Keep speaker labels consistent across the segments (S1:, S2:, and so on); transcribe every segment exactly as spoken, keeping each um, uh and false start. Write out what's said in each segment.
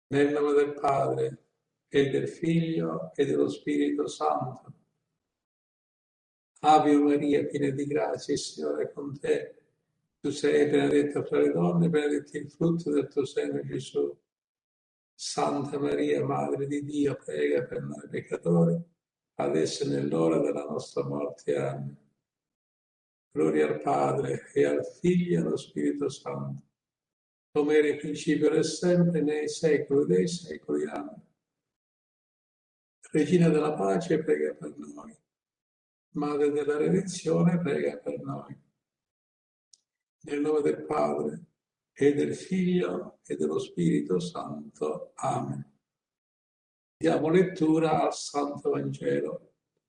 S1: Nel nome del Padre e del Figlio e dello Spirito Santo. Ave Maria, piena di grazia, il Signore è con te. Tu sei benedetta fra le donne, benedetto il frutto del tuo seno, Gesù. Santa Maria, Madre di Dio, prega per noi peccatori, adesso e nell'ora della nostra morte. Amen. Gloria al Padre e al Figlio e allo Spirito Santo, come era in principio e sempre, nei secoli dei secoli. Amen. Regina della pace, prega per noi. Madre della redenzione, prega per noi. Nel nome del Padre e del Figlio e dello Spirito Santo. Amen. Diamo lettura al Santo Vangelo.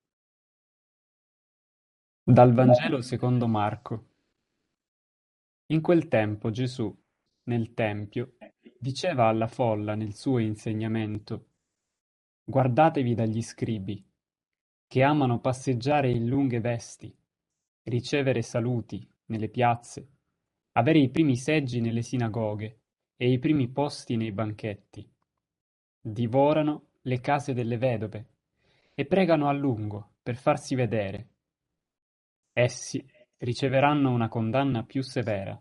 S2: Dal Vangelo secondo Marco. In quel tempo Gesù, nel Tempio, diceva alla folla nel suo insegnamento: Guardatevi dagli scribi, che amano passeggiare in lunghe vesti, ricevere saluti nelle piazze, avere i primi seggi nelle sinagoghe e i primi posti nei banchetti. Divorano le case delle vedove e pregano a lungo per farsi vedere. Essi riceveranno una condanna più severa.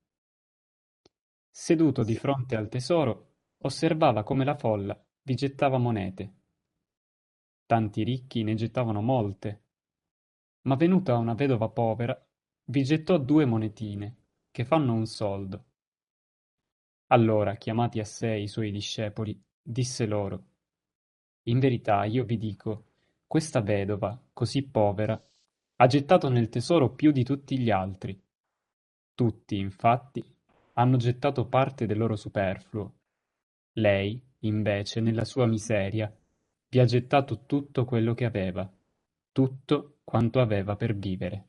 S2: Seduto di fronte al tesoro, osservava come la folla vi gettava monete. Tanti ricchi ne gettavano molte, ma venuta una vedova povera, vi gettò due monetine, che fanno un soldo. Allora, chiamati a sé i suoi discepoli, disse loro: In verità io vi dico, questa vedova, così povera, ha gettato nel tesoro più di tutti gli altri. Tutti, infatti, hanno gettato parte del loro superfluo. Lei, invece, nella sua miseria, vi ha gettato tutto quello che aveva, tutto quanto aveva per vivere.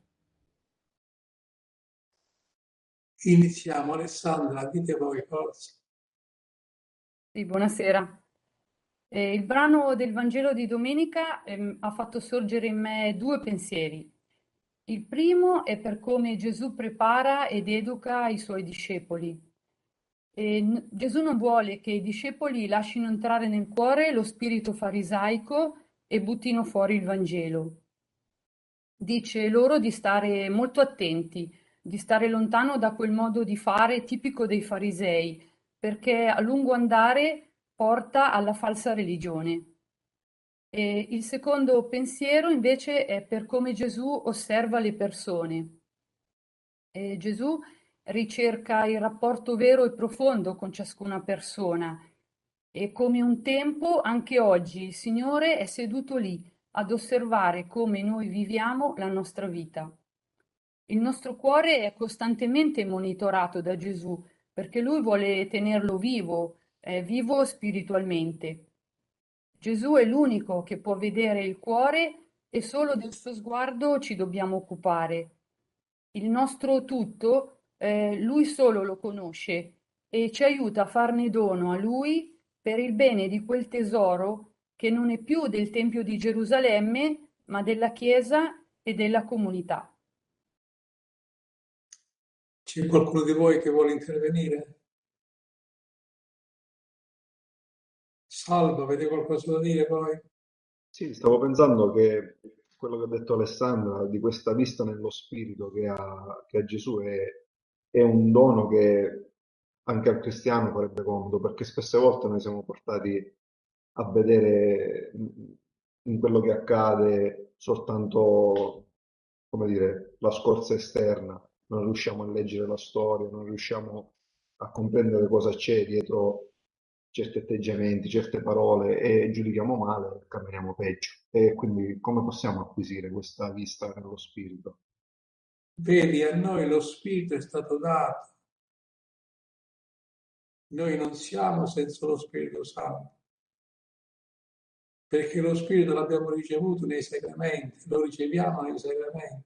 S1: Iniziamo, Alessandra, dite voi, forza.
S3: Sì, buonasera. Eh, il brano del Vangelo di domenica ehm, ha fatto sorgere in me due pensieri. Il primo è per come Gesù prepara ed educa i suoi discepoli. E n- Gesù non vuole che i discepoli lasciino entrare nel cuore lo spirito farisaico e buttino fuori il Vangelo. Dice loro di stare molto attenti, di stare lontano da quel modo di fare tipico dei farisei, perché a lungo andare porta alla falsa religione. E il secondo pensiero invece è per come Gesù osserva le persone. E Gesù ricerca il rapporto vero e profondo con ciascuna persona e come un tempo, anche oggi, il Signore è seduto lì ad osservare come noi viviamo la nostra vita. Il nostro cuore è costantemente monitorato da Gesù perché Lui vuole tenerlo vivo, eh, vivo spiritualmente. Gesù è l'unico che può vedere il cuore e solo del suo sguardo ci dobbiamo occupare. Il nostro tutto, eh, Lui solo lo conosce e ci aiuta a farne dono a Lui per il bene di quel tesoro che non è più del Tempio di Gerusalemme, ma della Chiesa e della comunità.
S1: C'è qualcuno di voi che vuole intervenire? Salvo, avete qualcosa da dire poi?
S4: Sì, stavo pensando che quello che ha detto Alessandra di questa vista nello spirito che ha, che ha Gesù è, è un dono che anche al cristiano farebbe comodo, perché spesse volte noi siamo portati a vedere in in quello che accade soltanto, come dire, la scorza esterna, non riusciamo a leggere la storia, non riusciamo a comprendere cosa c'è dietro certi atteggiamenti, certe parole e giudichiamo male, camminiamo peggio. E quindi come possiamo acquisire questa vista nello spirito?
S1: Vedi, a noi lo Spirito è stato dato, noi non siamo senza lo Spirito Santo, perché lo Spirito l'abbiamo ricevuto nei sacramenti, lo riceviamo nei sacramenti.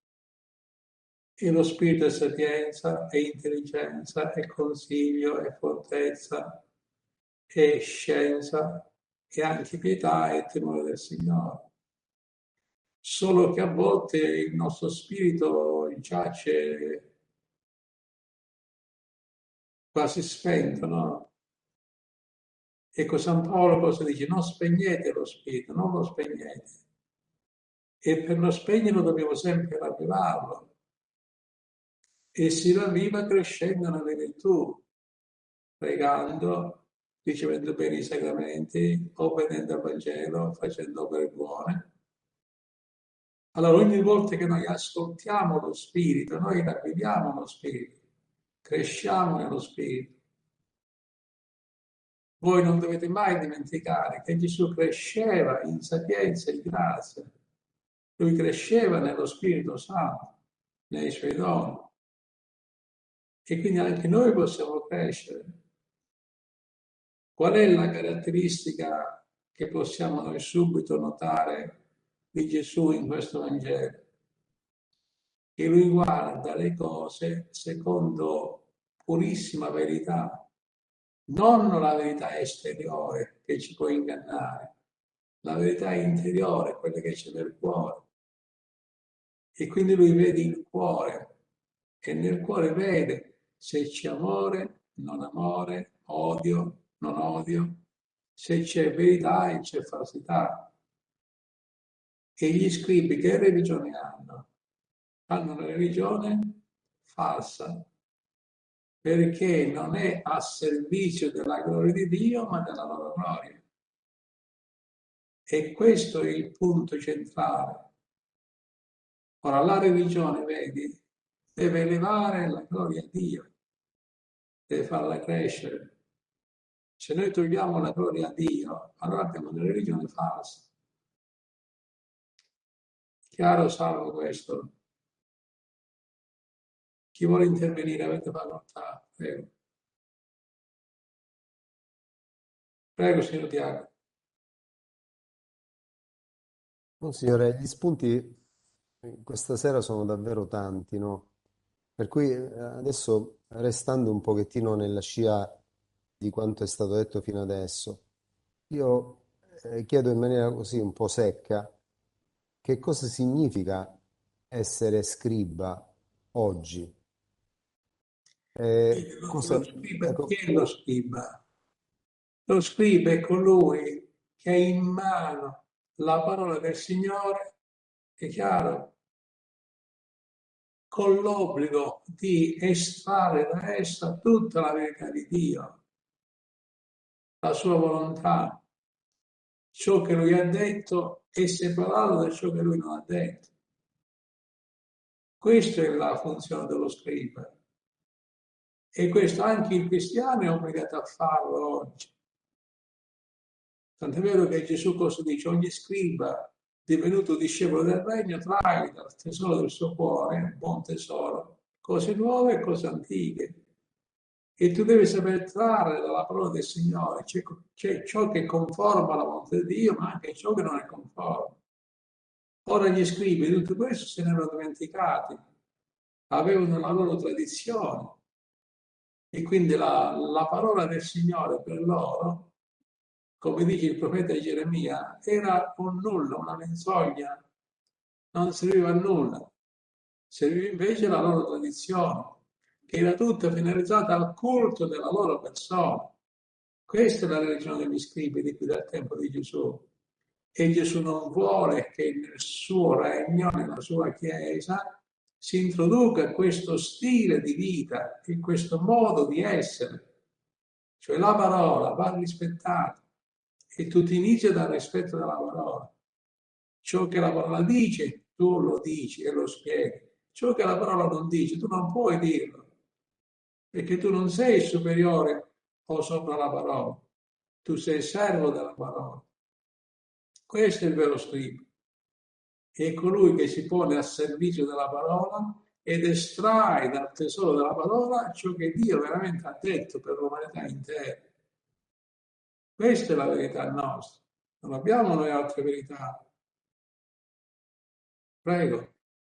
S1: E lo Spirito è sapienza, è intelligenza, è consiglio, è fortezza, è scienza, è anche pietà e timore del Signore. Solo che a volte il nostro spirito giace quasi spento, no? Ecco, San Paolo cosa dice? Non spegnete lo spirito, non lo spegnete. E per non spegnerlo dobbiamo sempre ravvivarlo. E si ravviva crescendo nelle virtù, pregando, ricevendo bene i sacramenti, obbedendo al Vangelo, facendo opere buone. Allora ogni volta che noi ascoltiamo lo Spirito, noi ravviviamo lo Spirito, cresciamo nello Spirito. Voi non dovete mai dimenticare che Gesù cresceva in sapienza e in grazia. Lui cresceva nello Spirito Santo, nei suoi doni. E quindi anche noi possiamo crescere. Qual è la caratteristica che possiamo noi subito notare di Gesù in questo Vangelo? Che lui guarda le cose secondo purissima verità, non la verità esteriore che ci può ingannare, la verità interiore, quella che c'è nel cuore. E quindi lui vede il cuore e nel cuore vede se c'è amore, non amore, odio, non odio, se c'è verità e c'è falsità. E gli scribi che religione hanno? Hanno una religione falsa, perché non è a servizio della gloria di Dio, ma della loro gloria. E questo è il punto centrale. Ora, la religione, vedi, deve elevare la gloria a Dio, deve farla crescere. Se noi togliamo la gloria a Dio, allora abbiamo una religione falsa. Chiaro, salvo questo? Chi vuole intervenire avete facoltà, prego. Prego, signor Diacono.
S5: Monsignore, gli spunti questa sera sono davvero tanti, no? Per cui eh, adesso, restando un pochettino nella scia di quanto è stato detto fino adesso, io eh, chiedo in maniera così un po' secca che cosa significa essere scriba oggi? Eh,
S1: Lo,
S5: cosa,
S1: lo scriba,
S5: ecco,
S1: chi è lo scriba? Lo scriba è colui che ha in mano la parola del Signore, è chiaro, con l'obbligo di estrarre da essa tutta la verità di Dio, la sua volontà, ciò che lui ha detto è separato da ciò che lui non ha detto. Questa è la funzione dello scriba. E questo anche il cristiano è obbligato a farlo oggi. Tant'è vero che Gesù cosa dice? Ogni scriba divenuto discepolo del regno trae dal tesoro del suo cuore, un buon tesoro, cose nuove e cose antiche. E tu devi saper trarre dalla parola del Signore. C'è, c'è ciò che conforma la volontà di Dio, ma anche ciò che non è conforme. Ora gli scribi di tutto questo se ne erano dimenticati, avevano la loro tradizione. E quindi la, la parola del Signore per loro, come dice il profeta Geremia, era un nulla, una menzogna, non serviva a nulla. Serviva invece la loro tradizione, che era tutta finalizzata al culto della loro persona. Questa è la religione degli scribi di qui dal tempo di Gesù. E Gesù non vuole che nel suo regno, nella sua Chiesa, si introduca questo stile di vita e questo modo di essere. Cioè la parola va rispettata e tutto inizia dal rispetto della parola. Ciò che la parola dice, tu lo dici e lo spieghi. Ciò che la parola non dice, tu non puoi dirlo, perché tu non sei superiore o sopra la parola, tu sei servo della parola. Questo è il vero scriba. È colui che si pone a servizio della parola ed estrae dal tesoro della parola ciò che Dio veramente ha detto per l'umanità intera. Questa è la verità nostra. Non abbiamo noi altre verità. Prego.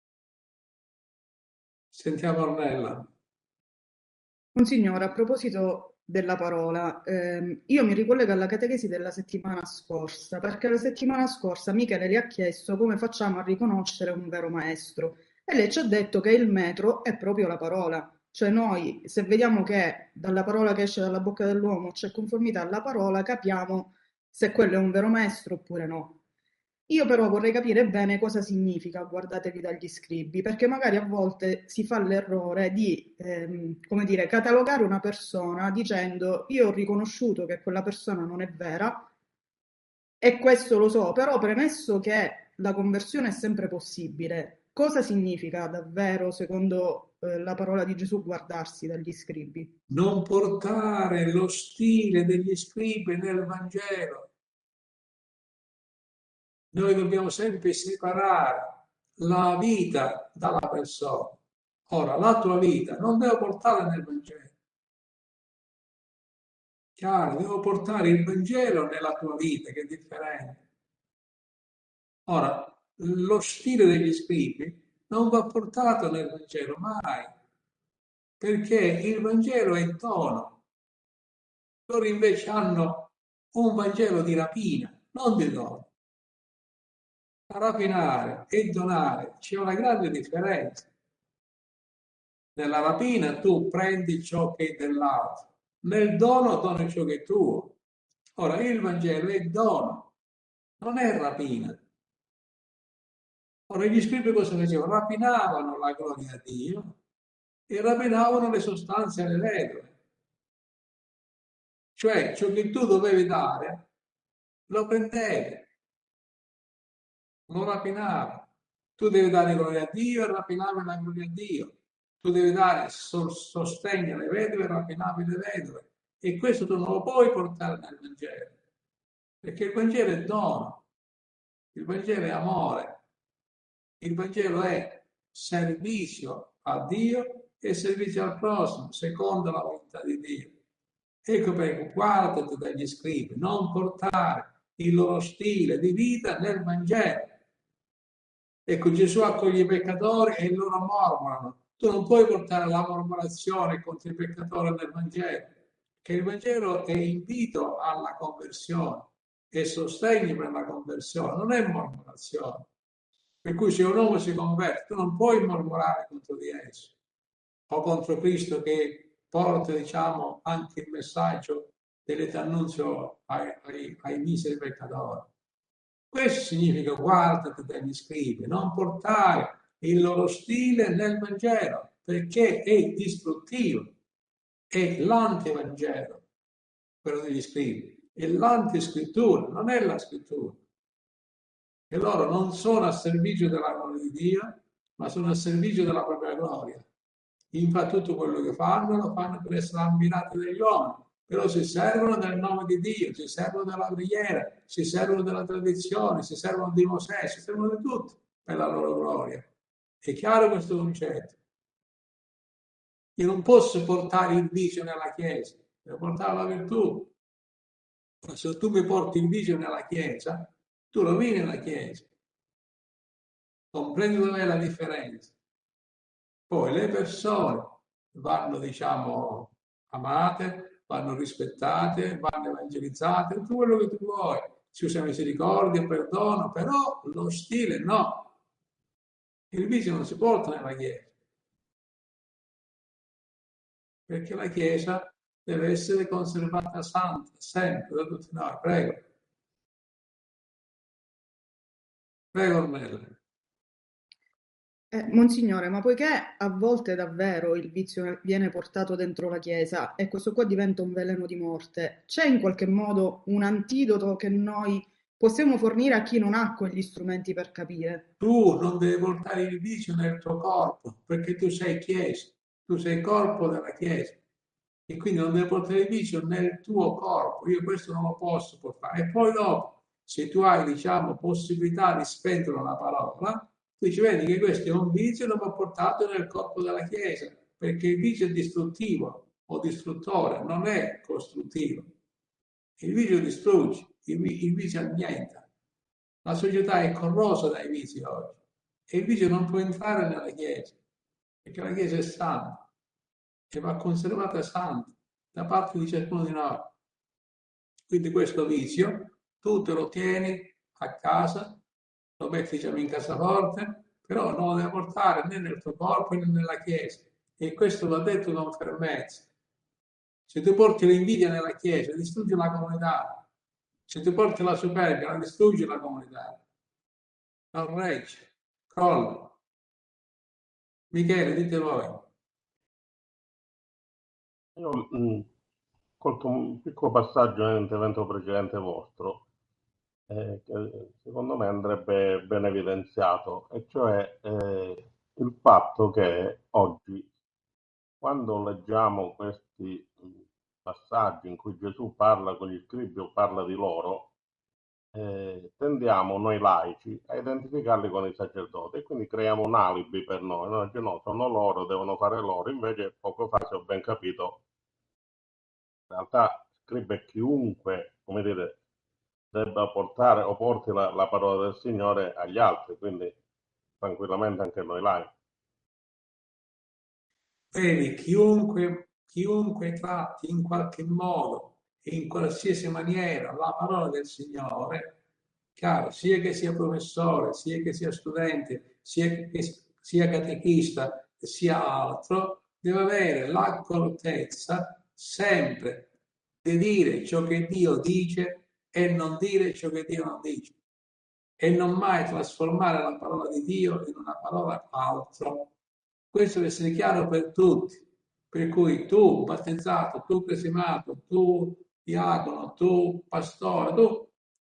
S1: Sentiamo Ornella.
S6: Monsignore, a proposito della parola, ehm, io mi ricollego alla catechesi della settimana scorsa, perché la settimana scorsa Michele le ha chiesto come facciamo a riconoscere un vero maestro e lei ci ha detto che il metro è proprio la parola. Cioè noi, se vediamo che dalla parola che esce dalla bocca dell'uomo c'è conformità alla parola, capiamo se quello è un vero maestro oppure no. Io però vorrei capire bene cosa significa guardatevi dagli scribi, perché magari a volte si fa l'errore di, ehm, come dire, catalogare una persona dicendo io ho riconosciuto che quella persona non è vera e questo lo so, però premesso che la conversione è sempre possibile, cosa significa davvero, secondo eh, la parola di Gesù, guardarsi dagli scribi?
S1: Non portare lo stile degli scribi nel Vangelo. Noi dobbiamo sempre separare la vita dalla persona. Ora, la tua vita non devo portarla nel Vangelo. Chiaro, devo portare il Vangelo nella tua vita, che è differente. Ora, lo stile degli scribi non va portato nel Vangelo mai, perché il Vangelo è dono. Loro invece hanno un Vangelo di rapina, non di dono. Rapinare e donare c'è una grande differenza. Nella rapina tu prendi ciò che è dell'altro, nel dono doni ciò che è tuo. Ora, il Vangelo è dono, non è rapina. Ora, gli scribi cosa facevano? Rapinavano la gloria a Dio e rapinavano le sostanze alle vedove. Cioè, ciò che tu dovevi dare, lo prendevi, lo rapinavi. Tu devi dare gloria a Dio e rapinavi la gloria a Dio. Tu devi dare sostegno alle vedove e rapinavi le vedove. E questo tu non lo puoi portare nel Vangelo, perché il Vangelo è dono, il Vangelo è amore, il Vangelo è servizio a Dio e servizio al prossimo, secondo la volontà di Dio. Ecco perché guardati dagli scribi, non portare il loro stile di vita nel Vangelo. Ecco, Gesù accoglie i peccatori e loro mormorano. Tu non puoi portare la mormorazione contro i peccatori nel Vangelo, che il Vangelo è invito alla conversione, è sostegno per la conversione, non è mormorazione. Per cui se un uomo si converte, tu non puoi mormorare contro di esso, o contro Cristo che porta, diciamo, anche il messaggio dell'annunzio ai, ai, ai miseri peccatori. Questo significa guardati dagli scribi, non portare il loro stile nel Vangelo, perché è distruttivo, è l'antivangelo, quello degli scribi, è l'antiscrittura, non è la scrittura. E loro non sono a servizio della gloria di Dio, ma sono a servizio della propria gloria. Infatti tutto quello che fanno lo fanno per essere ammirati dagli uomini, però si servono del nome di Dio, si servono della preghiera, si servono della tradizione, si servono di Mosè, si servono di tutto per la loro gloria. È chiaro questo concetto? Io non posso portare il vizio nella Chiesa, devo portare la virtù. Ma se tu mi porti il vizio nella Chiesa, tu rovini la Chiesa. Comprendi dov'è la differenza. Poi le persone vanno, diciamo, amate, vanno rispettate, vanno evangelizzate, tutto quello che tu vuoi. Si usa misericordia, perdono, però lo stile no. Il vizio non si porta nella Chiesa. Perché la Chiesa deve essere conservata santa, sempre, da tutti noi. Prego. Prego, Ornella.
S6: Eh, Monsignore, ma poiché a volte davvero il vizio viene portato dentro la Chiesa e questo qua diventa un veleno di morte, c'è in qualche modo un antidoto che noi possiamo fornire a chi non ha quegli strumenti per capire?
S1: Tu non devi portare il vizio nel tuo corpo, perché tu sei Chiesa, tu sei corpo della Chiesa. E quindi non devi portare il vizio nel tuo corpo. Io questo non lo posso portare. E poi dopo, se tu hai, diciamo, possibilità di spendere la parola, tu ci vedi che questo è un vizio non va portato nel corpo della Chiesa, perché il vizio è distruttivo o distruttore, non è costruttivo. Il vizio distrugge, il, il vizio annienta. La società è corrosa dai vizi oggi e il vizio non può entrare nella Chiesa, perché la Chiesa è santa e va conservata santa da parte di ciascuno di noi. Quindi questo vizio tu te lo tieni a casa, lo metti, diciamo, in cassaforte, però non lo devi portare né nel tuo corpo né nella Chiesa. E questo va detto con fermezza. Se tu porti l'invidia nella Chiesa, distruggi la comunità. Se tu porti la superbia, la distruggi la comunità. Non regge, crolla. Michele, dite voi.
S7: Io mh, colto un piccolo passaggio nell'intervento precedente vostro, eh, che secondo me andrebbe ben evidenziato, e cioè eh, il fatto che oggi, quando leggiamo questi mh, passaggi in cui Gesù parla con gli scribi o parla di loro, eh, tendiamo noi laici a identificarli con i sacerdoti e quindi creiamo un alibi per noi. Noi diciamo, no, sono loro, devono fare loro. Invece, poco fa, se ho ben capito, in realtà scrive chiunque, come dire, debba portare o porti la, la parola del Signore agli altri, quindi tranquillamente anche noi laici.
S1: Vedi, chiunque, chiunque tratti in qualche modo e in qualsiasi maniera la parola del Signore, chiaro, sia che sia professore, sia che sia studente, sia che sia catechista, sia altro, deve avere l'accortezza sempre di dire ciò che Dio dice e non dire ciò che Dio non dice. E non mai trasformare la parola di Dio in una parola altro. Questo deve essere chiaro per tutti. Per cui tu, battezzato, tu cresimato, tu diacono, tu pastore, tu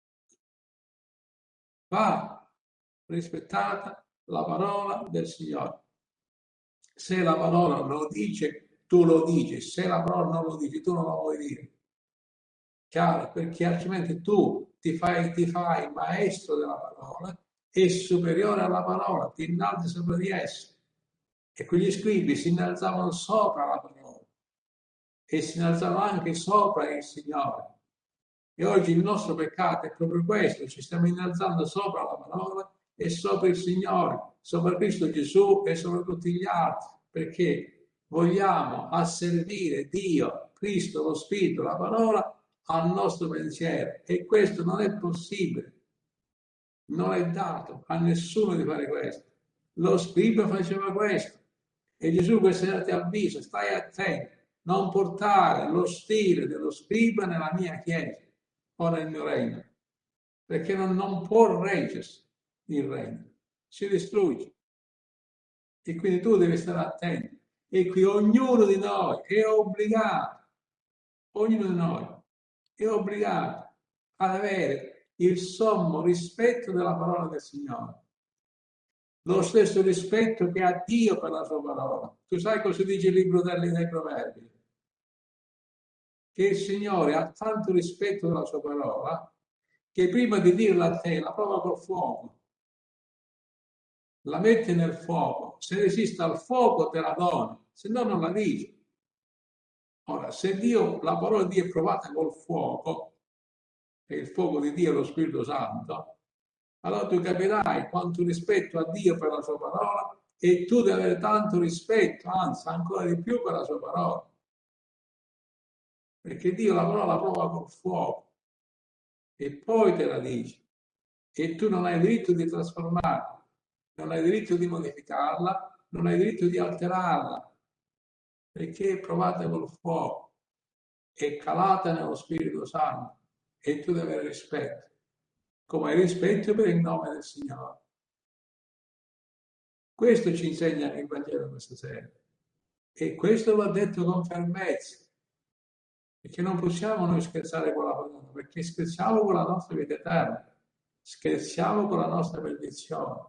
S1: va rispettata la parola del Signore. Se la parola lo dice, tu lo dici. Se la parola non lo dice, tu non lo vuoi dire. Chiaro? Perché altrimenti tu ti fai, ti fai maestro della parola e superiore alla parola, ti innalzi sopra di essa. E quegli scribi si innalzavano sopra la parola e si innalzavano anche sopra il Signore. E oggi il nostro peccato è proprio questo, ci stiamo innalzando sopra la parola e sopra il Signore, sopra Cristo Gesù e sopra tutti gli altri, perché vogliamo asservire Dio, Cristo, lo Spirito, la parola al nostro pensiero, e questo non è possibile, non è dato a nessuno di fare questo. Lo scriba faceva questo e Gesù questa ti avvisa, stai attento, non portare lo stile dello scriba nella mia chiesa o nel mio regno, perché non, non può reggersi il regno, si distrugge. E quindi tu devi stare attento. E qui ognuno di noi è obbligato, ognuno di noi è obbligato ad avere il sommo rispetto della parola del Signore. Lo stesso rispetto che ha Dio per la sua parola. Tu sai cosa dice il libro dei, dei Proverbi? Che il Signore ha tanto rispetto della sua parola che prima di dirla a te la prova col fuoco. La mette nel fuoco. Se resiste al fuoco te la dona, se no non la dice. Ora, se Dio, la parola di Dio è provata col fuoco, e il fuoco di Dio è lo Spirito Santo, allora tu capirai quanto rispetto ha Dio per la sua parola e tu devi avere tanto rispetto, anzi ancora di più per la sua parola. Perché Dio la parola la prova col fuoco e poi te la dice. E tu non hai diritto di trasformarla, non hai diritto di modificarla, non hai diritto di alterarla, perché è provata col fuoco, è calata nello Spirito Santo e tu devi avere rispetto, come hai rispetto per il nome del Signore. Questo ci insegna il Vangelo questa sera. E questo va detto con fermezza, perché non possiamo noi scherzare con la parola, perché scherziamo con la nostra vita eterna, scherziamo con la nostra benedizione.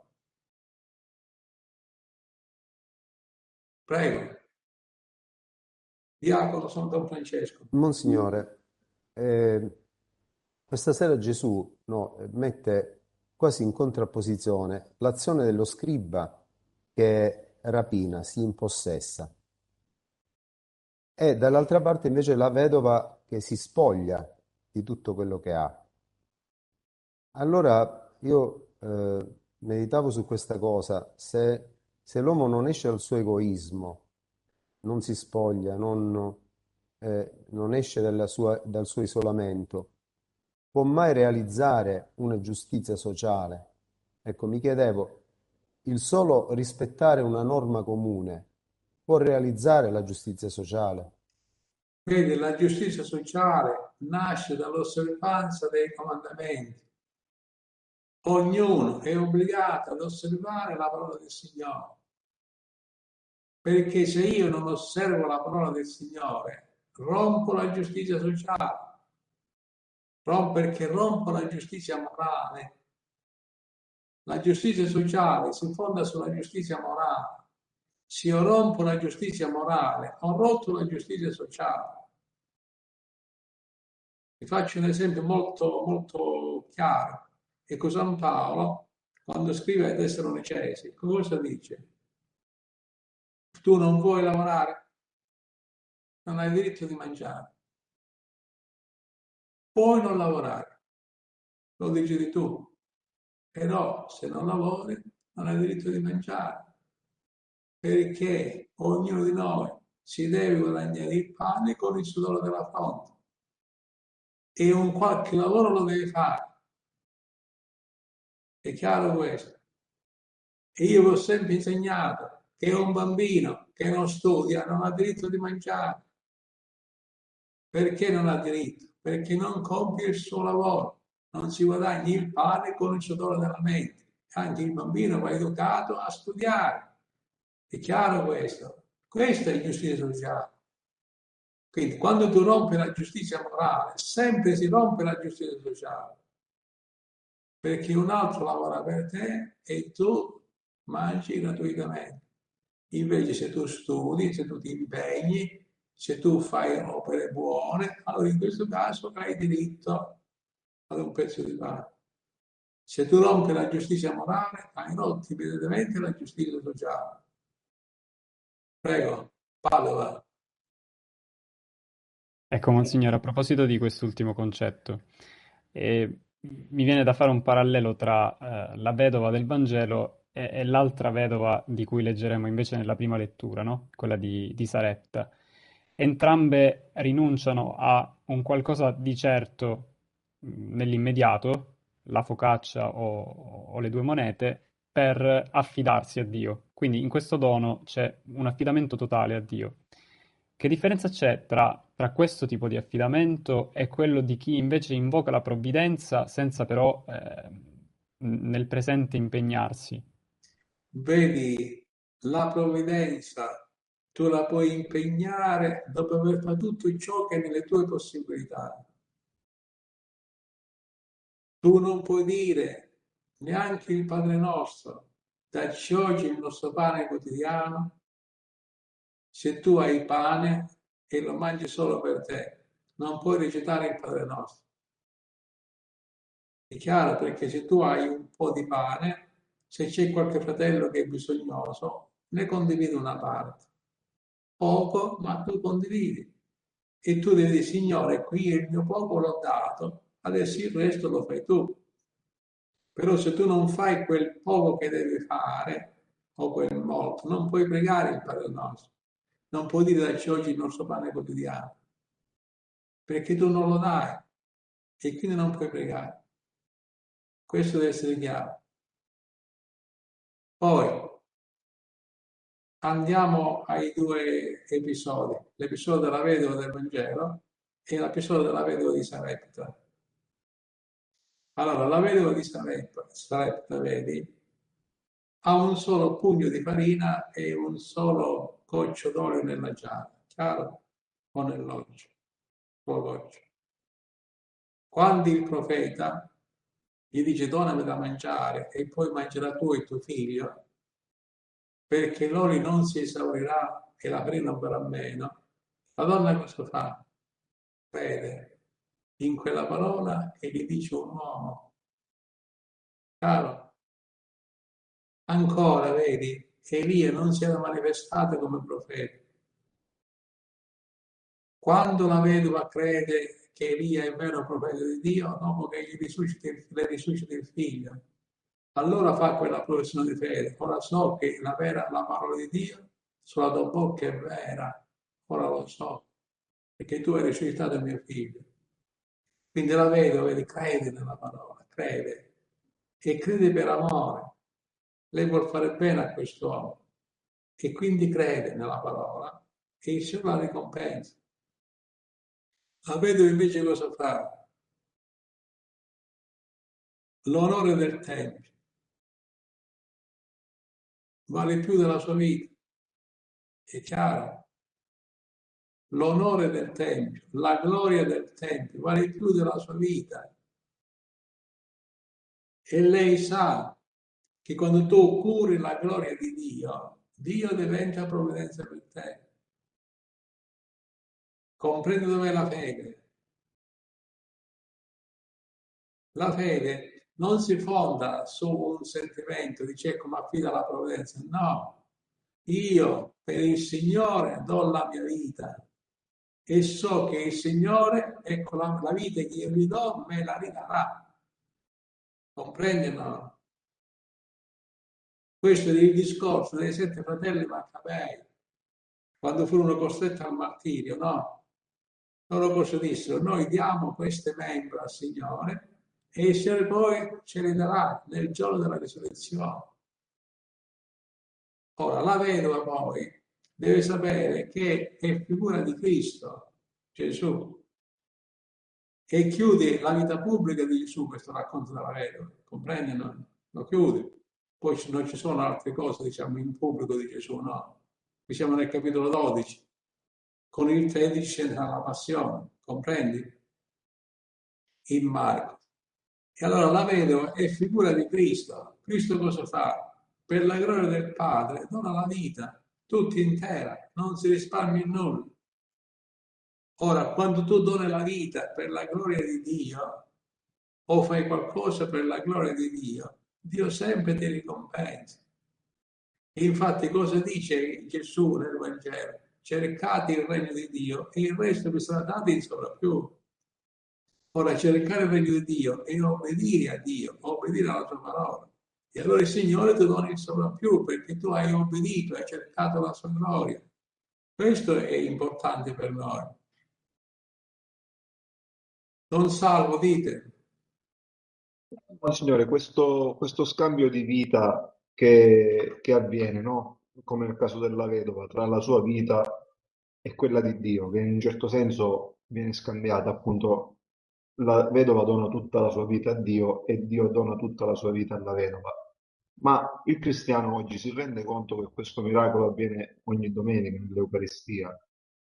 S1: Prego. Diacono San Don Francesco.
S5: Monsignore, eh, questa sera Gesù no, mette quasi in contrapposizione l'azione dello scriba che rapina, si impossessa, e dall'altra parte invece la vedova che si spoglia di tutto quello che ha. Allora io eh, meditavo su questa cosa, se, se l'uomo non esce dal suo egoismo, non si spoglia, non, eh, non esce dalla sua- dal suo isolamento, può mai realizzare una giustizia sociale? Ecco, mi chiedevo, il solo rispettare una norma comune può realizzare la giustizia sociale.
S1: Vedi, la giustizia sociale nasce dall'osservanza dei comandamenti. Ognuno è obbligato ad osservare la parola del Signore. Perché se io non osservo la parola del Signore, rompo la giustizia sociale. Rompo perché rompo la giustizia morale. La giustizia sociale si fonda sulla giustizia morale. Se io rompo la giustizia morale, ho rotto la giustizia sociale. Vi faccio un esempio molto, molto chiaro. Ecco, San Paolo, quando scrive ai Tessalonicesi, cosa dice? Tu non vuoi lavorare? Non hai diritto di mangiare. Puoi non lavorare, lo dici tu. Però se non lavori non hai diritto di mangiare. Perché ognuno di noi si deve guadagnare il pane con il sudore della fronte. E un qualche lavoro lo deve fare. È chiaro questo? E io vi ho sempre insegnato che un bambino che non studia non ha diritto di mangiare. Perché non ha diritto? Perché non compie il suo lavoro, non si guadagna il pane con il sudore della mente. Anche il bambino va educato a studiare. È chiaro questo? Questa è giustizia sociale. Quindi quando tu rompi la giustizia morale, sempre si rompe la giustizia sociale. Perché un altro lavora per te e tu mangi gratuitamente. Invece se tu studi, se tu ti impegni, se tu fai opere buone, allora in questo caso hai diritto ad un pezzo di pane. Se tu rompi la giustizia morale, hai rotto immediatamente la giustizia sociale. Prego, Padova.
S2: Ecco, Monsignore, a proposito di quest'ultimo concetto, eh, mi viene da fare un parallelo tra eh, la vedova del Vangelo e, e l'altra vedova di cui leggeremo invece nella prima lettura, no? Quella di, di Sarepta. Entrambe rinunciano a un qualcosa di certo mh, nell'immediato, la focaccia o, o le due monete, per affidarsi a Dio. Quindi in questo dono c'è un affidamento totale a Dio. Che differenza c'è tra, tra questo tipo di affidamento e quello di chi invece invoca la provvidenza senza però eh, nel presente impegnarsi?
S1: Vedi, la provvidenza tu la puoi impegnare dopo aver fatto tutto ciò che è nelle tue possibilità. Tu non puoi dire neanche il Padre nostro, dacci oggi il nostro pane quotidiano, se tu hai pane e lo mangi solo per te, non puoi recitare il Padre nostro. È chiaro, perché se tu hai un po' di pane, se c'è qualche fratello che è bisognoso, ne condividi una parte. Poco, ma tu condividi. E tu devi dire, Signore, qui il mio poco l'ho dato, adesso il resto lo fai tu. Però se tu non fai quel poco che devi fare, o quel molto, non puoi pregare il Padre nostro. Non puoi dire dacci oggi il nostro pane quotidiano, perché tu non lo dai e quindi non puoi pregare. Questo deve essere chiaro. Poi andiamo ai due episodi, l'episodio della vedova del Vangelo e l'episodio della vedova di Sarepta. Allora, la vedova di Sarepta, Sarepta, vedi, ha un solo pugno di farina e un solo goccio d'olio nella giara, chiaro? O nell'olio, solo goccio. Quando il profeta gli dice donami da mangiare e poi mangerà tu e tuo figlio, perché l'olio non si esaurirà e la farina non verrà meno, la donna cosa fa? Crede in quella parola che gli dice un uomo. Chiaro? Ancora, vedi, Elia non si era manifestato come profeta. Quando la vedova crede che Elia è il vero profeta di Dio, dopo che gli risuscita, le risuscita il figlio, allora fa quella professione di fede. Ora so che la, vera, la parola di Dio sulla tua bocca è vera, ora lo so, perché tu hai risuscitato mio figlio. Quindi la vedova, vedi, crede nella parola, crede, e crede per amore. Lei vuol fare bene a quest'uomo. e quindi crede nella parola e il Signore la ricompensa. La vedova invece cosa fa? L'onore del Tempio vale più della sua vita, è chiaro? L'onore del Tempio, la gloria del Tempio vale più della sua vita. E lei sa che quando tu curi la gloria di Dio, Dio diventa provvidenza per te. Comprende dov'è la fede? La fede non si fonda su un sentimento, dice ecco, ma affida la provvidenza. No, io per il Signore do la mia vita e so che il Signore, ecco, la, la vita che io gli do, me la ridarà. Comprende, no? Questo è il discorso dei sette fratelli Maccabei, quando furono costretti al martirio, no? Loro cosa dissero? Noi diamo queste membra al Signore e il Signore poi ce le darà nel giorno della risurrezione. Ora, la vedova poi deve sapere che è figura di Cristo, Gesù, e chiude la vita pubblica di Gesù, questo racconto della vedova, comprende? No? Lo chiude. Poi non ci sono altre cose, diciamo, in pubblico di Gesù, no? Qui siamo nel capitolo dodici, con il tredici entra la passione, comprendi? In Marco. E allora la vedova è figura di Cristo. Cristo cosa fa? Per la gloria del Padre dona la vita, tutta intera, non si risparmia in nulla. Ora, quando tu doni la vita per la gloria di Dio, o fai qualcosa per la gloria di Dio, Dio sempre ti ricompensa. E infatti cosa dice Gesù nel Vangelo? Cercate il regno di Dio e il resto vi sarà dato in sovrappiù. Ora, cercare il regno di Dio e obbedire a Dio, obbedire alla sua parola. E allora il Signore ti dona il sovrappiù perché tu hai obbedito, hai cercato la sua gloria. Questo è importante per noi. Non salvo, dite.
S4: Monsignore, questo, questo scambio di vita che, che avviene, no? Come nel caso della vedova, tra la sua vita e quella di Dio, che in un certo senso viene scambiata, appunto, la vedova dona tutta la sua vita a Dio e Dio dona tutta la sua vita alla vedova. Ma il cristiano oggi si rende conto che questo miracolo avviene ogni domenica nell'Eucaristia.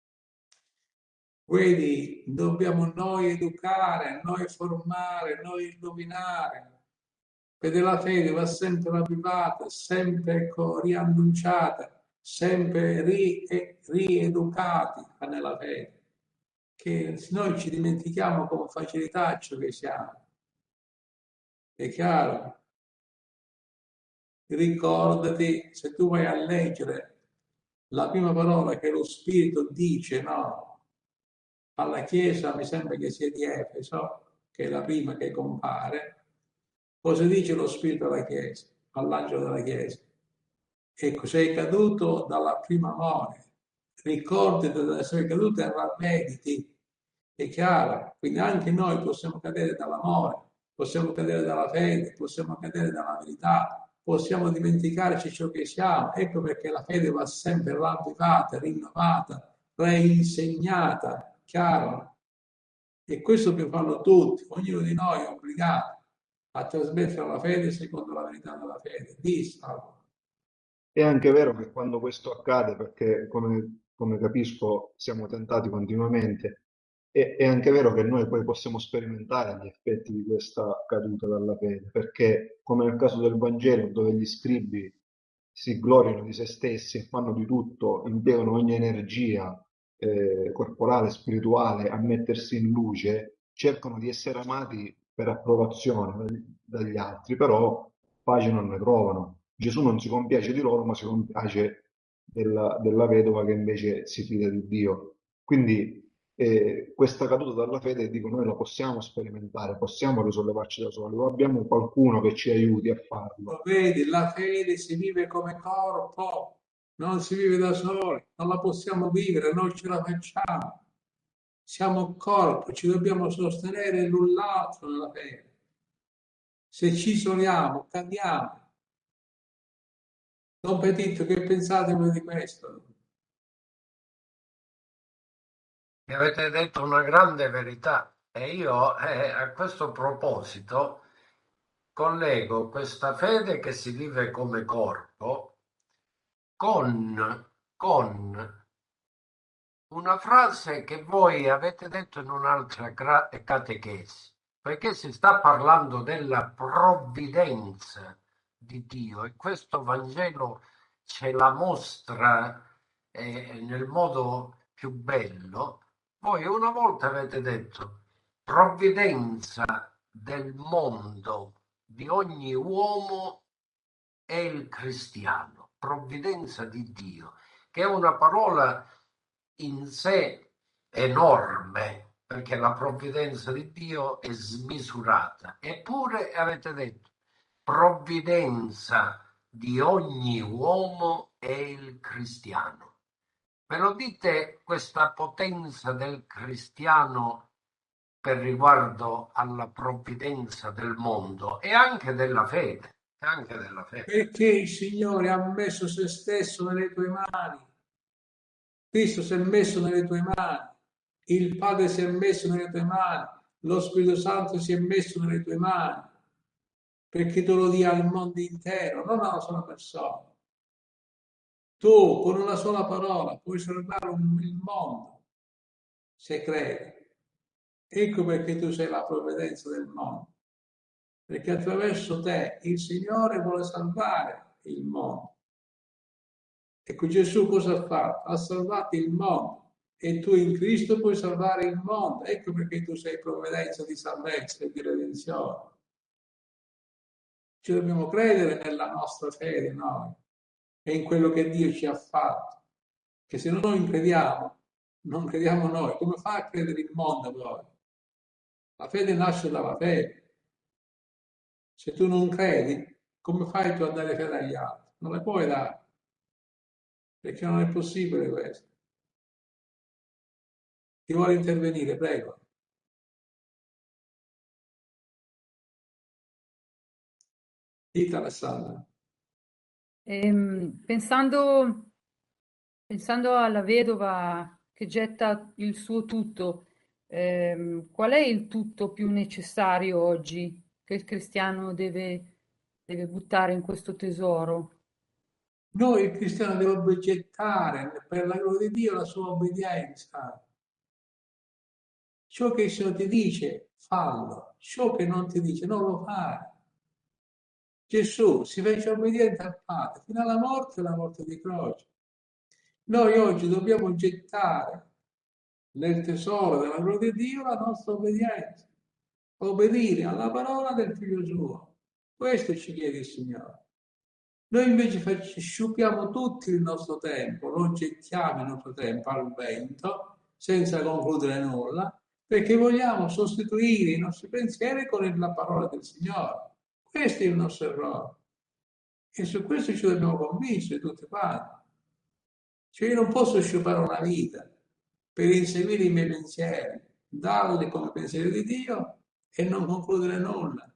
S1: Quindi dobbiamo noi educare, noi formare, noi illuminare. Perché la fede va sempre ravvivata, sempre ecco, riannunciata, sempre ri- rieducati nella fede. Che noi ci dimentichiamo con facilità ciò che siamo. È chiaro? Ricordati, se tu vai a leggere la prima parola che lo Spirito dice, no? Alla Chiesa, mi sembra che sia di Efeso, che è la prima che compare, cosa dice lo Spirito alla Chiesa, all'angelo della Chiesa? Ecco, sei caduto dalla prima amore, ricordati di essere caduto e ravvediti, è chiaro? Quindi anche noi possiamo cadere dall'amore, possiamo cadere dalla fede, possiamo cadere dalla verità, possiamo dimenticarci ciò che siamo. Ecco perché la fede va sempre ravvivata, rinnovata, reinsegnata, chiaro? E questo che fanno tutti, ognuno di noi è obbligato a trasmettere la fede secondo la verità della fede. Dissalo.
S4: È anche vero che quando questo accade, perché come, come capisco siamo tentati continuamente, è, è anche vero che noi poi possiamo sperimentare gli effetti di questa caduta dalla fede, perché come nel caso del Vangelo, dove gli scribi si gloriano di se stessi e fanno di tutto, impiegano ogni energia eh, corporale, spirituale a mettersi in luce, cercano di essere amati per approvazione dagli dagli altri, però pace non ne trovano. Gesù non si compiace di loro, ma si compiace della, della vedova che invece si fida di Dio. Quindi eh, questa caduta dalla fede, dico, noi la possiamo sperimentare, possiamo risollevarci da soli, o abbiamo qualcuno che ci aiuti a farlo.
S1: Lo vedi, la fede si vive come corpo, non si vive da soli, non la possiamo vivere, non ce la facciamo. Siamo corpo, ci dobbiamo sostenere l'un l'altro nella fede. Se ci isoliamo, cadiamo. Don Petito, che pensate voi di questo?
S8: Mi avete detto una grande verità e io eh, a questo proposito collego questa fede che si vive come corpo con, con una frase che voi avete detto in un'altra gra- catechesi, perché si sta parlando della provvidenza di Dio e questo Vangelo ce la mostra eh, nel modo più bello. Voi una volta avete detto provvidenza del mondo, di ogni uomo è il cristiano, provvidenza di Dio, che è una parola in sé enorme, perché la provvidenza di Dio è smisurata. Eppure avete detto, provvidenza di ogni uomo è il cristiano. Me lo dite questa potenza del cristiano per riguardo alla provvidenza del mondo e anche della fede, e anche della fede.
S1: Perché il Signore ha messo se stesso nelle tue mani. Cristo si è messo nelle tue mani, il Padre si è messo nelle tue mani, lo Spirito Santo si è messo nelle tue mani, perché tu lo dia al mondo intero, non a una sola persona. Tu con una sola parola puoi salvare un, il mondo, se credi. Ecco perché tu sei la provvidenza del mondo, perché attraverso te il Signore vuole salvare il mondo. Ecco, Gesù cosa ha fatto? Ha salvato il mondo e tu in Cristo puoi salvare il mondo. Ecco perché tu sei provvidenza di salvezza e di redenzione. Ci dobbiamo credere nella nostra fede noi e in quello che Dio ci ha fatto. Che se noi crediamo, non crediamo noi, come fa a credere il mondo poi? La fede nasce dalla fede. Se tu non credi, come fai tu a dare fede agli altri? Non le puoi dare, perché non è possibile questo. Chi vuole intervenire, prego. Dite Alessandra.
S3: Ehm, pensando, pensando alla vedova che getta il suo tutto, ehm, qual è il tutto più necessario oggi che il cristiano deve, deve buttare in questo tesoro?
S1: Noi il cristiano dovrebbe gettare per la gloria di Dio la sua obbedienza. Ciò che il Signore ti dice, fallo. Ciò che non ti dice, non lo fare. Gesù si fece obbediente al Padre fino alla morte e la morte di croce. Noi oggi dobbiamo gettare nel tesoro della gloria di Dio la nostra obbedienza. Obbedire alla parola del Figlio suo. Questo ci chiede il Signore. Noi invece facci, sciupiamo tutto il nostro tempo, lo gettiamo il nostro tempo al vento, senza concludere nulla, perché vogliamo sostituire i nostri pensieri con la parola del Signore. Questo è il nostro errore. E su questo ci dobbiamo convincere tutti quanti. Cioè io non posso sciupare una vita per inseguire i miei pensieri, darli come pensieri di Dio e non concludere nulla.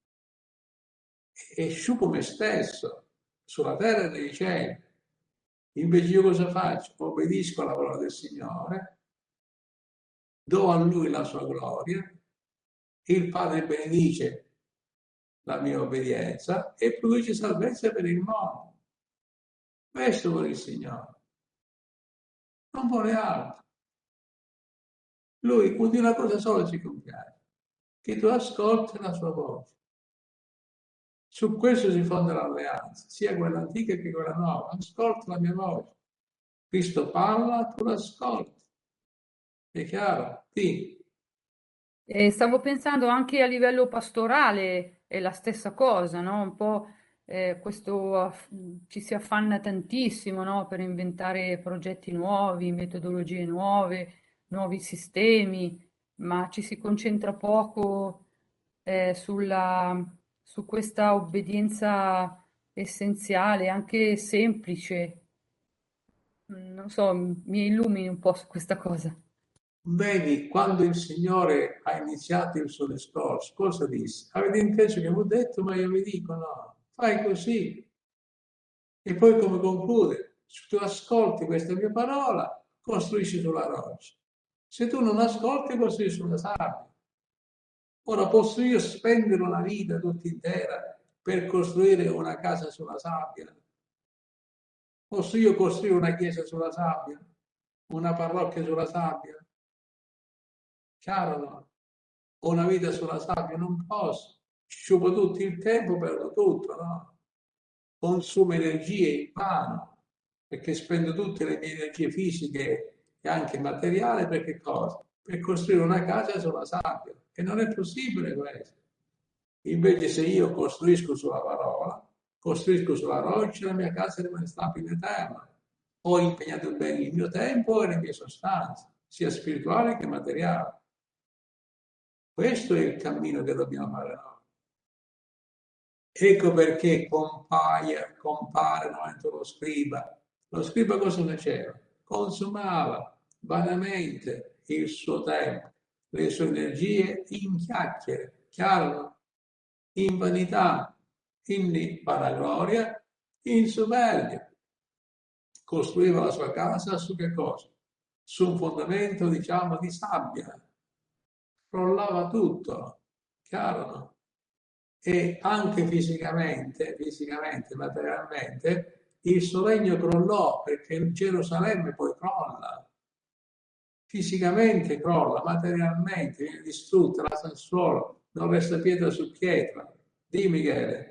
S1: E sciupo me stesso sulla terra e nei cieli. Invece io cosa faccio? Obbedisco alla parola del Signore, do a Lui la sua gloria, il Padre benedice la mia obbedienza e produce salvezza per il mondo. Questo vuole il Signore. Non vuole altro. Lui di una cosa sola ci compiace, che tu ascolti la sua voce. Su questo si fonda l'alleanza, sia quella antica che quella nuova. Ascolta la mia voce. Cristo parla, tu l'ascolti. È chiaro? Sì.
S3: E stavo pensando anche a livello pastorale è la stessa cosa, no? Un po' eh, questo aff- ci si affanna tantissimo, no? Per inventare progetti nuovi, metodologie nuove, nuovi sistemi, ma ci si concentra poco eh, sulla, su questa obbedienza essenziale, anche semplice. Mm, Non so, mi illumini un po' su questa cosa.
S1: Vedi, quando il Signore ha iniziato il suo discorso, cosa disse? Avete inteso che vi ho detto, ma io vi dico no, fai così. E poi come conclude? Se tu ascolti questa mia parola, costruisci sulla roccia. Se tu non ascolti, costruisci sulla sabbia. Ora posso io spendere una vita tutta intera per costruire una casa sulla sabbia? Posso io costruire una chiesa sulla sabbia? Una parrocchia sulla sabbia? Chiaro no? O una vita sulla sabbia? Non posso. Ci sciupo tutto il tempo, perdo tutto, no? Consumo energie in vano, perché spendo tutte le mie energie fisiche e anche materiali, per che cosa? Per costruire una casa sulla sabbia, e non è possibile questo. Invece se io costruisco sulla parola, costruisco sulla roccia, la mia casa rimane stabile eterna. Ho impegnato bene il mio tempo e le mie sostanze, sia spirituali che materiali. Questo è il cammino che dobbiamo fare noi. Ecco perché compare, compare davanti lo scriba. Lo scriba cosa faceva? Consumava vanamente il suo tempo, le sue energie in chiacchiere, chiaro? In vanità, in vanagloria, in superbia. Costruiva la sua casa su che cosa? Su un fondamento, diciamo, di sabbia. Crollava tutto, chiaro, no? E anche fisicamente, fisicamente, materialmente, il suo regno crollò perché Gerusalemme poi crolla. Fisicamente crolla, materialmente viene distrutta la Sassuolo, non resta pietra su pietra. Di Michele.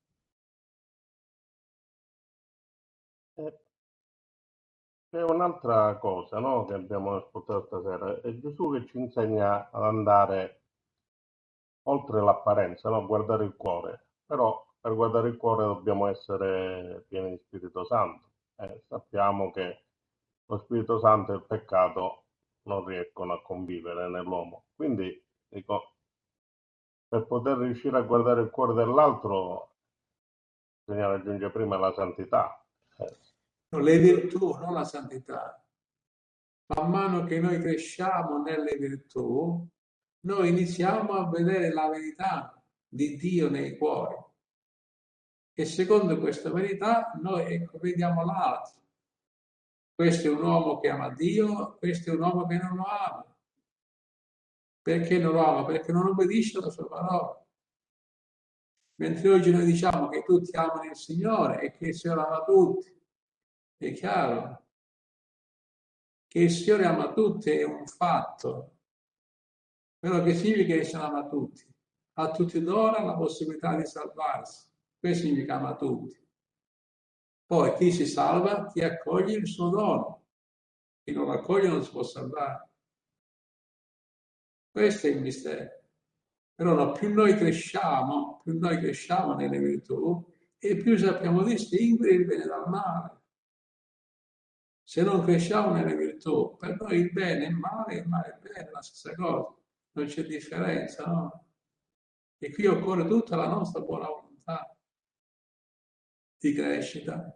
S7: Eh, C'è un'altra cosa, no, che abbiamo ascoltato stasera, è Gesù che ci insegna ad andare oltre l'apparenza, no? Guardare il cuore. Però per guardare il cuore dobbiamo essere pieni di Spirito Santo. Eh, sappiamo che lo Spirito Santo e il peccato non riescono a convivere nell'uomo. Quindi, dico, per poter riuscire a guardare il cuore dell'altro, bisogna raggiungere prima la santità. Eh,
S1: Le virtù, non la santità. Man mano che noi cresciamo nelle virtù, noi iniziamo a vedere la verità di Dio nei cuori. E secondo questa verità noi ecco, vediamo l'altro. Questo è un uomo che ama Dio, questo è un uomo che non lo ama. Perché non lo ama? Perché non obbedisce alla sua parola. Mentre oggi noi diciamo che tutti amano il Signore e che il Signore ama tutti. È chiaro che il Signore ama tutti è un fatto. Quello che significa che il Signore ama tutti. A tutti dona la possibilità di salvarsi. Questo significa ama tutti. Poi chi si salva, chi accoglie il suo dono. Chi non accoglie non si può salvare. Questo è il mistero. Però no, più noi cresciamo, più noi cresciamo nelle virtù e più sappiamo distinguere il bene dal male. Se non cresciamo nelle virtù, per noi il bene è male, il male è bene, è la stessa cosa. Non c'è differenza, no? E qui occorre tutta la nostra buona volontà di crescita.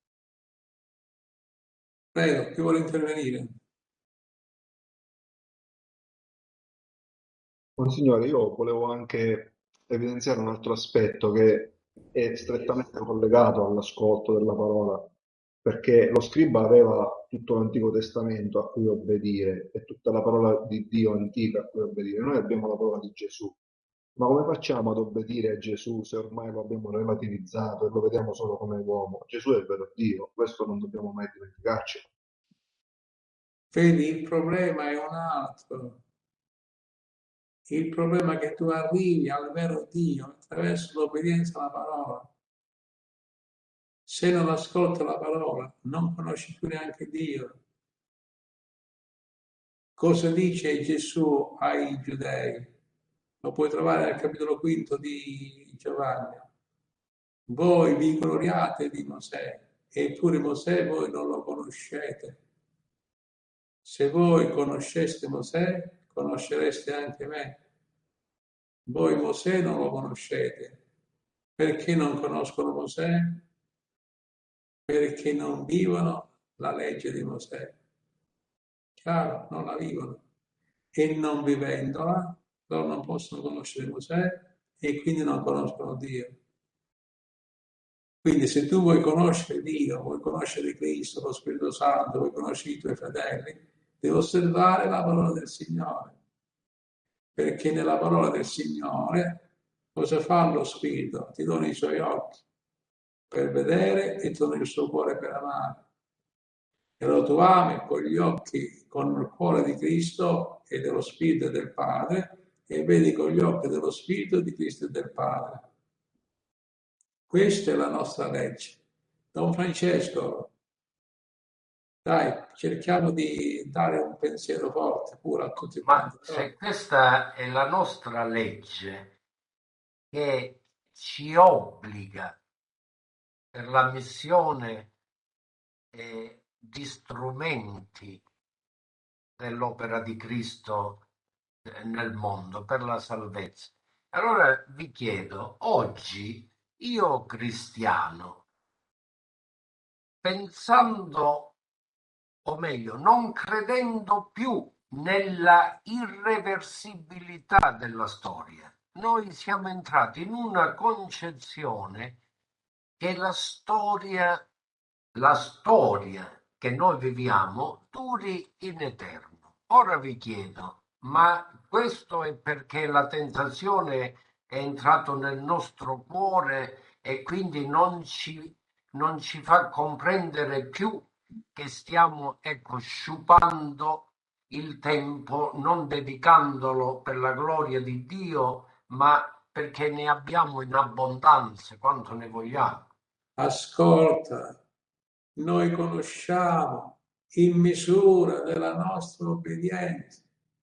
S1: Prego, chi vuole intervenire?
S4: Monsignore, io volevo anche evidenziare un altro aspetto che è strettamente collegato all'ascolto della parola, perché lo scriba aveva tutto l'Antico Testamento a cui obbedire e tutta la parola di Dio antica a cui obbedire. Noi abbiamo la parola di Gesù, ma come facciamo ad obbedire a Gesù se ormai lo abbiamo relativizzato e lo vediamo solo come uomo? Gesù è il vero Dio, questo non dobbiamo mai dimenticarci.
S1: Vedi, il problema è un altro. Il problema è che tu arrivi al vero Dio attraverso l'obbedienza alla parola. Se non ascolti la parola, non conosci più neanche Dio. Cosa dice Gesù ai giudei? Lo puoi trovare nel capitolo quinto di Giovanni. Voi vi gloriate di Mosè, eppure Mosè voi non lo conoscete. Se voi conosceste Mosè, conoscereste anche me. Voi Mosè non lo conoscete. Perché non conoscono Mosè? Perché non vivono la legge di Mosè. Chiaro, non la vivono. E non vivendola, loro non possono conoscere Mosè e quindi non conoscono Dio. Quindi se tu vuoi conoscere Dio, vuoi conoscere Cristo, lo Spirito Santo, vuoi conoscere i tuoi fratelli, devi osservare la parola del Signore. Perché nella parola del Signore cosa fa lo Spirito? Ti dona i suoi occhi per vedere e ti dona il suo cuore per amare. E lo tu ami con gli occhi, con il cuore di Cristo e dello Spirito e del Padre, e vedi con gli occhi dello Spirito di Cristo e del Padre. Questa è la nostra legge. Don Francesco, dai, cerchiamo di dare un pensiero forte pure a tutti quanti.
S8: Ma se questa è la nostra legge che ci obbliga per la missione eh, di strumenti dell'opera di Cristo eh, nel mondo, per la salvezza, allora vi chiedo, oggi io cristiano, pensando, o meglio, non credendo più nella irreversibilità della storia, noi siamo entrati in una concezione che la storia, la storia che noi viviamo duri in eterno. Ora vi chiedo, ma questo è perché la tentazione è entrata nel nostro cuore e quindi non ci, non ci fa comprendere più che stiamo, ecco, sciupando il tempo, non dedicandolo per la gloria di Dio, ma perché ne abbiamo in abbondanza quanto ne vogliamo.
S1: Ascolta, noi conosciamo in misura della nostra obbedienza.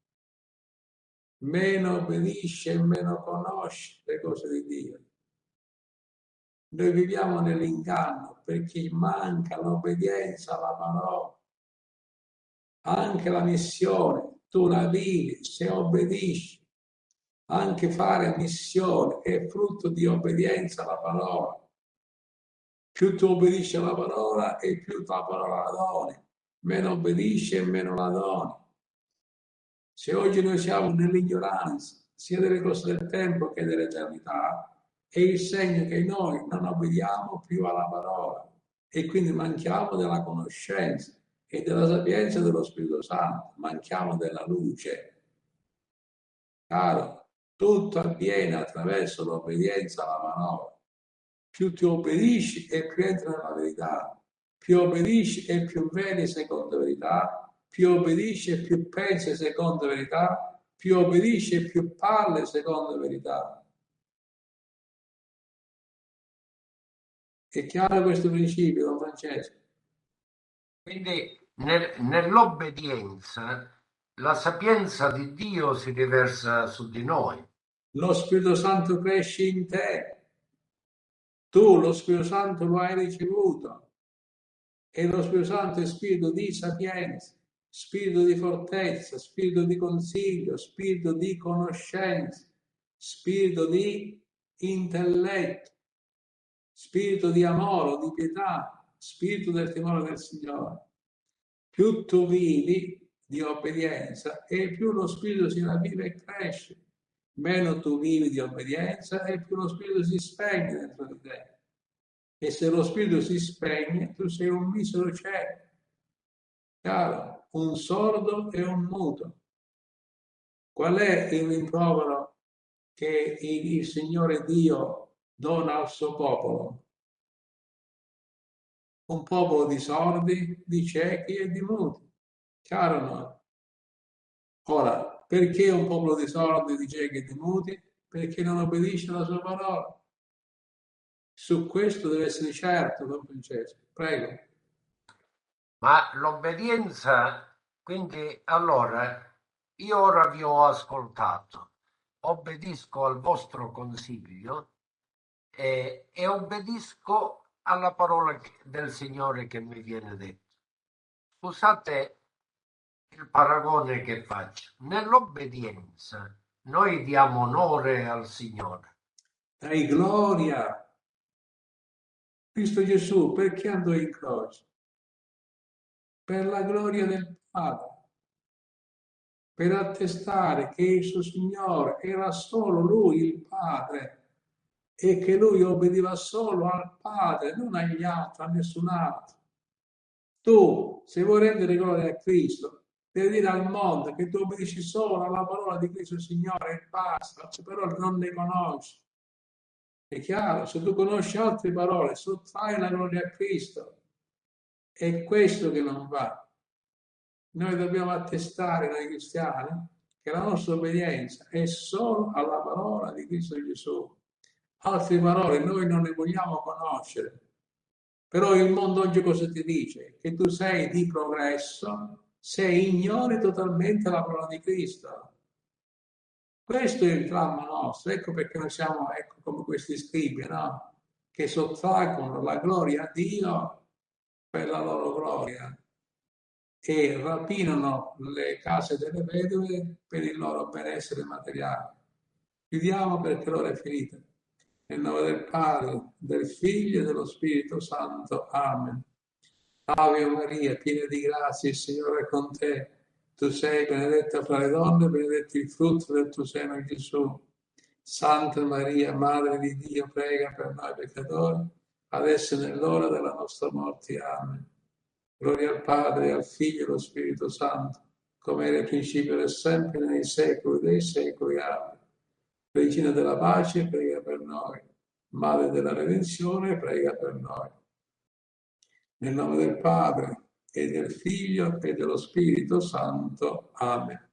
S1: Meno obbedisce e meno conosce le cose di Dio. Noi viviamo nell'inganno perché manca l'obbedienza alla parola. Anche la missione, tu la vivi se obbedisci. Anche fare missione è frutto di obbedienza alla parola. Più tu obbedisci alla parola e più la parola la doni. Meno obbedisci e meno la doni. Se oggi noi siamo nell'ignoranza, sia delle cose del tempo che dell'eternità, è il segno che noi non obbediamo più alla parola e quindi manchiamo della conoscenza e della sapienza dello Spirito Santo, manchiamo della luce. Caro, tutto avviene attraverso l'obbedienza alla parola. Più ti obbedisci e più entri nella verità. Più obbedisci e più vedi secondo verità. Più obbedisci e più pensi secondo verità. Più obbedisci e più parli secondo verità. È chiaro questo principio, Don Francesco?
S8: Quindi nel, nell'obbedienza la sapienza di Dio si riversa su di noi.
S1: Lo Spirito Santo cresce in te. Tu lo Spirito Santo lo hai ricevuto. E lo Spirito Santo è spirito di sapienza, spirito di fortezza, spirito di consiglio, spirito di conoscenza, spirito di intelletto, spirito di amore, di pietà, spirito del timore del Signore. Più tu vivi di obbedienza e più lo spirito si ravviva e cresce. Meno tu vivi di obbedienza e più lo spirito si spegne dentro di te. E se lo spirito si spegne, tu sei un misero cieco. Chiaro? Un sordo e un muto. Qual è il rimprovero che il, il Signore Dio dona al suo popolo? Un popolo di sordi, di ciechi e di muti. Chiaro no? Ora, perché un popolo di sordi, di ciechi e di muti? Perché non obbedisce alla sua parola. Su questo deve essere certo, Don Francesco. Prego.
S8: Ma l'obbedienza, quindi, allora, io ora vi ho ascoltato, obbedisco al vostro consiglio e, e obbedisco alla parola del Signore che mi viene detta. Scusate il paragone che faccio. Nell'obbedienza noi diamo onore al Signore.
S1: Dai gloria. Cristo Gesù, perché andò in croce? Per la gloria del Padre, per attestare che il suo Signore era solo Lui, il Padre, e che lui obbediva solo al Padre, non agli altri, a nessun altro. Tu, se vuoi rendere gloria a Cristo, devi dire al mondo che tu obbedisci solo alla parola di Cristo Signore e basta, altre parole non ne conosci. È chiaro? Se tu conosci altre parole, sottrai la gloria a Cristo. È questo che non va. Noi dobbiamo attestare, noi cristiani, che la nostra obbedienza è solo alla parola di Cristo Gesù. Altre parole noi non ne vogliamo conoscere. Però il mondo oggi cosa ti dice? Che tu sei di progresso se ignori totalmente la parola di Cristo. Questo è il dramma nostro. Ecco perché noi siamo ecco, come questi scribi, no? Che sottraggono la gloria a Dio per la loro gloria e rapinano le case delle vedove per il loro benessere materiale. Chiudiamo perché l'ora è finita. Nel nome del Padre, del Figlio e dello Spirito Santo. Amen. Ave Maria, piena di grazia, il Signore è con te. Tu sei benedetta fra le donne, benedetto il frutto del tuo seno, Gesù. Santa Maria, Madre di Dio, prega per noi peccatori, adesso è nell'ora della nostra morte. Amen. Gloria al Padre, al Figlio e allo Spirito Santo, come era il principio e sempre, nei secoli dei secoli. Amen. Regina della pace, prega per noi. Madre della redenzione, prega per noi. Nel nome del Padre, e del Figlio, e dello Spirito Santo. Amen.